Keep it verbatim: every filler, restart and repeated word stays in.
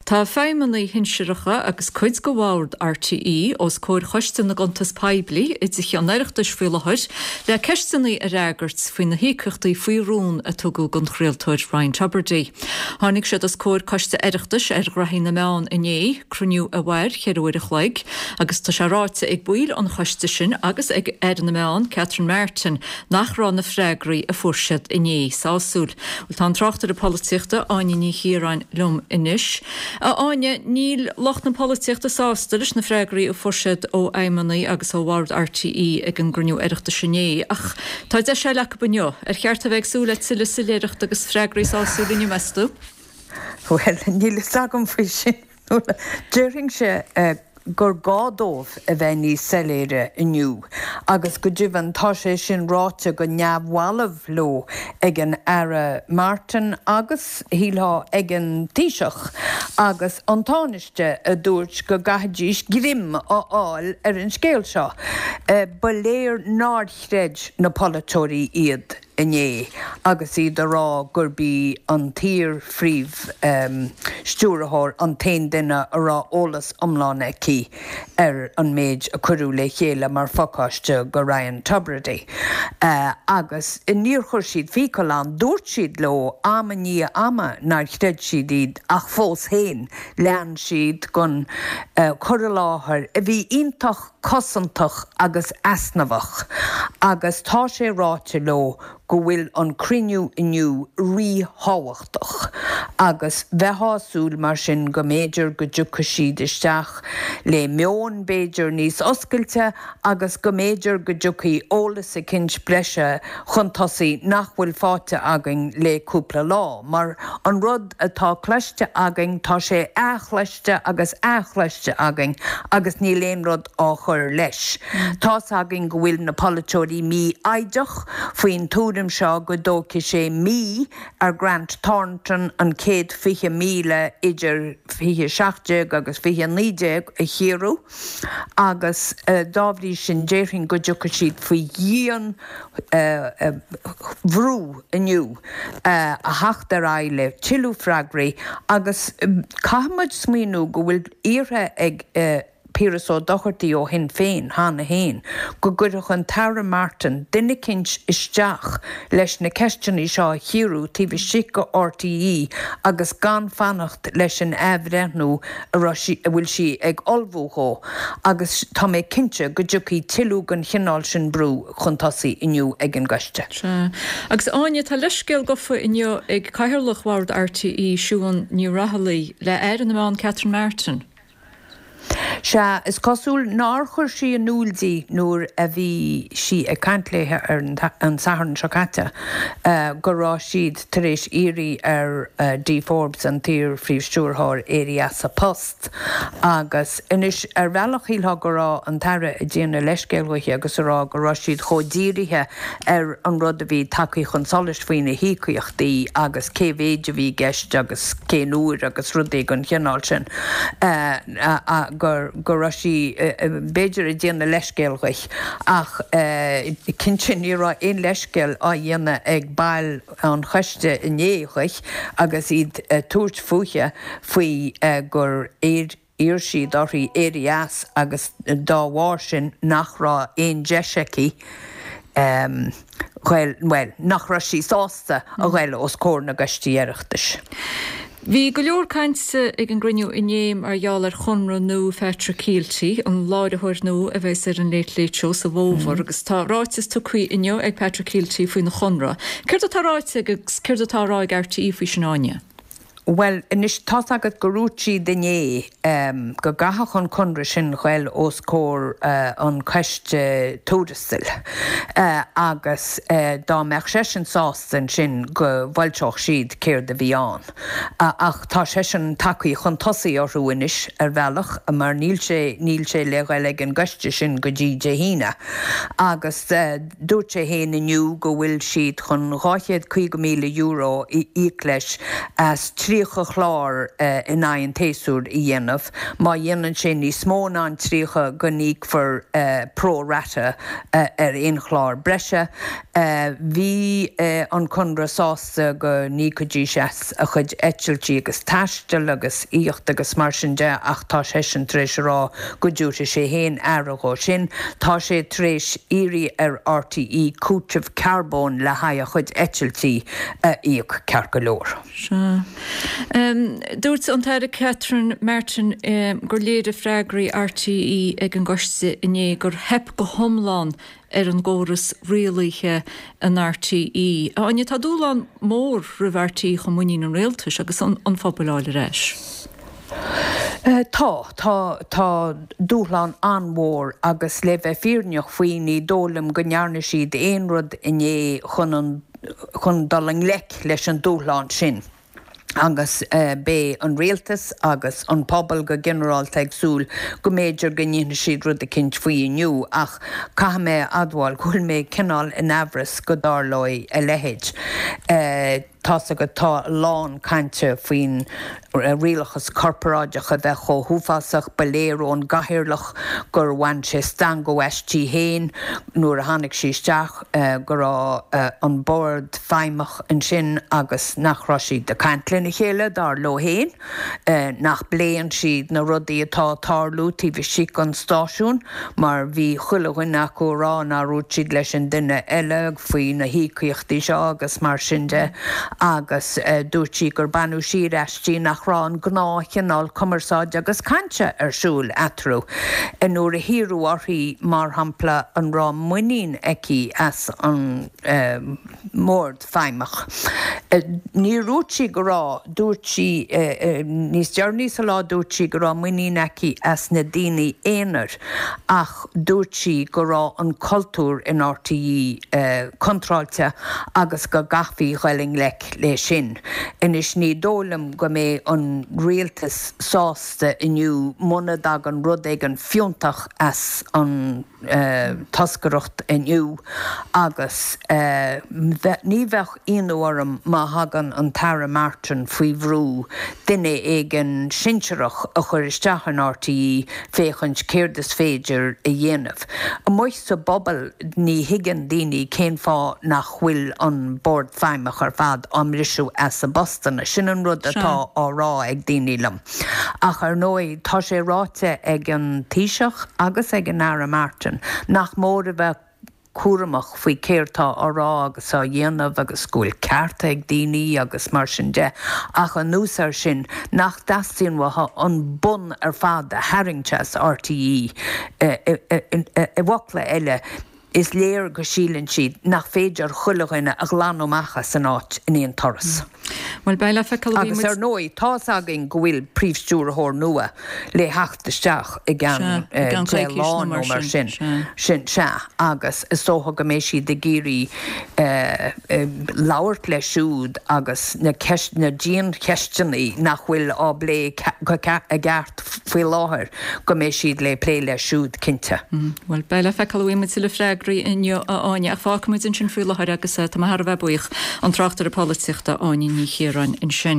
Tá féimanaí hinseiricha agus cuid go bhhaird R T E os cóir choiste na gontas peibli i d an éireachtas fuilehuis le ceistanaí a réagart faoin na hícuchtaí faoirún a tugu gon chréaltóid Ryan Tubridy. Tháinig siad os cóir coiste éireachtas ar graithí na meán iné, cruniú a bhair cheadúir a chhlaig, agus tá sé ráite ag buil an choiste sin agus ag éan na meán Catherine Merton nach rá na freigraí a fuairsead iné sáúil. Bhil tá tráchtar a políochta aine ní híráin lum inis. A áine níl loch na políochta sástalis na freigraí a fuairsead ó aimanaí agus ó bhhaird R T E ag an grniú éireachta sinné. Ach tá de sé lecha buneo ar cheart a bheith súla sila siléireachta agus freigraí sáúil inniu meistú? Well, níl sagam fao sin. Déiring sé gur gádómh a bheith níos seléire inniu, agus go dtí tá sé sin ráite go neamhhalamh lo ag an Ara Martin agus hílá ag an Taoiseach, agus antáiste a dúirt go gaidís grim á áil ar an scéal seo. Ba léir nárdhreid na polatóirí iad iné, agus iad a rá gur bí an tír phríomh um, stúrathóir an tain duine a rá ólas omláin aici ar an méid a cuireadh le chéile mar focáiste go Ryan Tubridy. Uh, agus i níor chuir siad fiáán dúirt siad lo ama ní ama nar chreid siad iad ach fós héin lean siad gon uh, chuir láthair a bhí iontach cosantach agus asnamhach, agus tá sé ráte lo go bhfuil an criniú inniu rí-háhachtach, agus bheithásúil mar sin go méidir go dúcha siad isteach le meón béidir níos oscailte, agus go méidir go dúchaí ólas a cinint breise chun tosaí nach bhfuil fáte againn le cúpla lá, mar an rud atá cleiste againn tá sé achleiste agus achleiste againn, agus ní léon rud á chur leis. Tás againn go bhfuil na polatóirí mí aideach faoin túrim seo go dócha sé mí ar Grant Thornton an céad fiche míle idir fiche seachtdéag agus fiche nídéag a chéarú, agus uh, dábhrí sin déiring go dúcha siad faoi dhíon uh, uh, bhrú inniu uh, a hacht ar aile tiilú freigraí, agus um, caiimiid smíonú go bhfuil iartha ag uh, Píras ó dochartaí ó hin féin hána héin, go gcuireadh an Tara Martin duine cinnt isteach leis na ceistanaí seo chiúrú tíbh sic go R T E agus gan fannacht leis an éibhreathnú a bhfuil si ag olbhúthó, agus tá mé cinnte go dúchaí tiilú an chinál sin brú chun tosaí inniu ag an gaiste. Agus áine tá leiscéal gofa inniu ag caithearlach bhhaird R T E siúan ní rathalaí le éan na meán Catherine Merton. Se is cosúil ná chuir si an núildaí nuair a bhí si a cantléthe ar an saharn seocata uh, go rá siad tar éis irí ar uh, D. Forbes an tír phríomh stúrthóir éria sa post, agus inis ar bhealach íltha go rá an tara a déanana leiscéalhaithe agus rá go rá siad chodíirithe ar an rud a bhí tacaí chun solas faoine hícuíochtaí agus céhhéide bhí gceist agus céanúir agus rudaí gon cheanál sin uh, a, a, gur go raisi béidir a déanana leiscéalhaich ach cinnte ní rá éon leiscéal á dhéanana ag bail an choiste inéhaich agus iad túirt fuaithe faoi gur éir ír siad orthaí éirias agus dá bhhair sin nach rá éon deiseici um, well, well, nach rá sí sásta a bhfuil os cór na gaistí éireachtais. Bhí go leor cainte ag an grniú inéim ar gheall ar chunra nó fetra cíaltaí an láidethir nó a bheits ar an léit léitseo sa bhómhar, agus tá ráitis tú chuí inniu ag petra cíaltaí faoin na chunra. Céir atá ráite agus céir atá ráig R T E faoi sin áine? Well, inis tá agad go rútí dané um, go gathach an chunra sin chfuil os cór uh, an ceiste tódastal uh, agus uh, dá meach sé sin sástan sin go bhailteach siad céir de bhíán. Uh, ach tá sé sin tacaí chun tosaí orthú inis ar bhealach a mar níl sé níl sé le gael ag an gaiste sin go dtí de hína. Agus uh, dúirt sé héin inniu go bhfuil siad chun ráithad chuig míle euro i ícleis as trí tríocha chlár uh, in aon téasúr i dhéanamh, má dhéanann sin ní smó ná tríocha go níg for uh, pró rata uh, ar aon chlár breise, Bhí an chunrasásta go ní go dtí seas a chud etiltí agus taistil agus íocht agus mar sin de ach tá sé sin tréis rá go dúirte sé héin airagó sin, tá sé tréis íri ar R T E cútibh carbón le haigh a chud etiltí íoch cear go leor. Dúirt an taire Catherine Martin gur léad a freigraí R T E ag an gcuirse inné gur heb go thomláin ar an ggóras rialaithe an R T E. Aine tá dúlan mór rihartí go muín an réaltas agus an fabuláile reis. Uh, tá, tá, tá dúlan anmór agus le bheith fíorneach faoine dólam go nearna siad éon rud inné chun chun dal an lec leis an dúlan sin. Agus uh, bé an réaltas agus an pobl go generál teagsúl go méidir gníine siad rud a cinint faoi inniu ach caithme adháil chuil mé cinál in Amhras go dárlóid a lehéid. Uh, Tás go tá lán cainte faoin rialachas corporáideach a bheith cho thuúfasach beléirón gahirlach gur bhain sé stan go eistí héin nuair a tháinig sí isteach uh, gur uh, an board feimach an sin agus nachrá siad de cantlin chéile dar lo héin uh, nach bléan siad na rudaí atá tarlú tí bhí si an stáisiún mar bhí chuilehain acu rá na rúd siad leis an duine eile faoi na hícíochtaí seo agus mar sin de agus uh, dúirtí gur banú sí reistí nach rán gnáchanál cumarsáid agus cainte arsúil atrú. In nuair a híú orthaí mar hampla an rá muín eici as an uh, mórd feimach. Uh, ní rútí go rá dúirtí uh, uh, níos dearní sa lá dúirtí go rá muín eici as na daoine éonar ach dúirtí go rá an cultúr in R T E uh, contráilte agus go gafaí ghailing lec le sin. Inis ní dólam go mé an réaltas sásta inniu monadag an rud ag an fiúntach as an uh, tascarocht inniu agus uh, ní bheith inúarm má hagan an Tara Martin faoi bhrú duine ag an sinsearach a chur isteach an R T E féchant céirdas féidir a dhéanamh. A muois sa bobbal ní higan daoine cén fá nach bhfuil an board feimach ar fad amrisú as a Boston sin an rud atá árá ag daoine lam. Ach ar nói tá sé ráte ag an Taoiseach agus ag an Tara Martin nach mór a bheith cuaramach faoi céirtá árá agus á dhéanamh agus scúil cearta ag daoine agus mar sin de ach an núsar sin nach dasaíonn watha an bun ar fad a haingteas R T E i bhacla eile is léir go sílann siad nach féidir chuileghine a glanómacha san áit in éon toras. Well baile feicil agus ar nói tá agin go bhfuil príomhstúrthóir nua le heachtasteach i gan lán mar sin sin se agus is tótha go mééis siad de géirí labhairt le siúd agus na na díon ceisteannaí nach bhfuil á blé a gceart faoi láthair go mééis siad le plé le siúd cinnte. Well baile feicil bhfuil le freigraí inniu a áine a fácamid in sin fuilethir agus tá mar bheith buich an tráchtar a políochta áine ní chéaráin in sin.